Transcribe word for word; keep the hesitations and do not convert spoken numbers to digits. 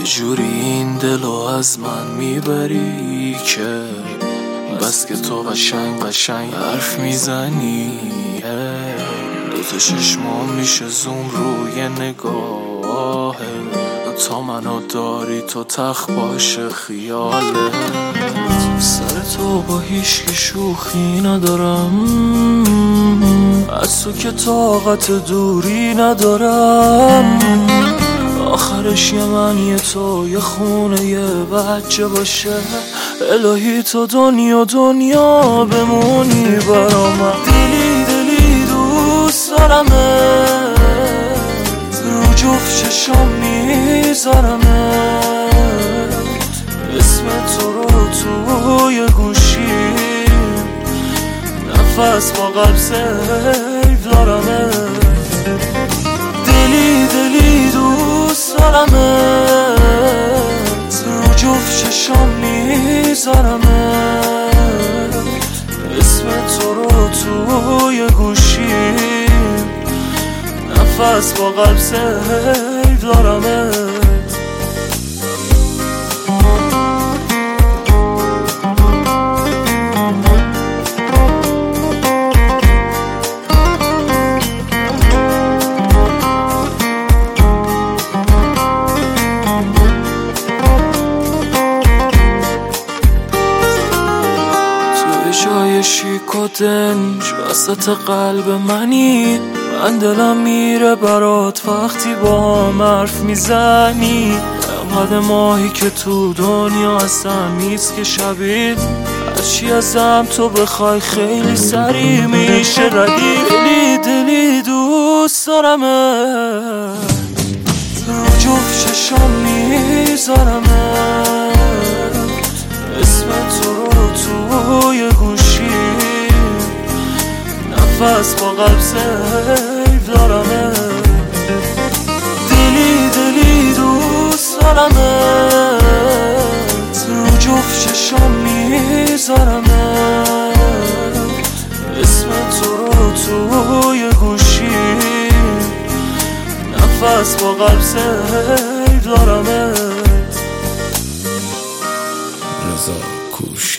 چجوری این دلو از من میبری که بس که تو قشنگ قشنگ حرف میزنی. دوتا چشمام میشه زوم روی نگاهه، تا منو داری تو تخت باشه خیاله. سر تو با هیچکی شوخی ندارم، از تو که طاقت دوری ندارم. آخرش یه من یه تو یه خونه یه بچه باشه، الهی تو دنیا دنیا بمونی برا من. دلی دلی دوست دارمت، رو جفت چشم میذارمت، اسم تو رو توی گوشی نفس با قلب سیف دارمت. دلی دلی دوست دارمت، رو جفت چشم میذارمت، اسم تو رو توی گوشی نفس با قلب سیف دارمت. جای شیک و دنج وسط قلب منی، من دلم میره برات وقتی با هم حرف میزنی. انقدر ماهی که تو دنیا اصلا نیست که شبیه، هرچی ازم تو بخوای خیلی سریع میشه ردی. دلی دلی دوست دارمت، رو جفت چشم میذارمت، اسم تو رو توی گوشی نفس با قلب سیف دارمت. دلی دلی دوست دارمت، رو جفت چشم میذارمت، اسم تو رو توی گوشی نفس با قلب سیف دارمت. رضا کوش.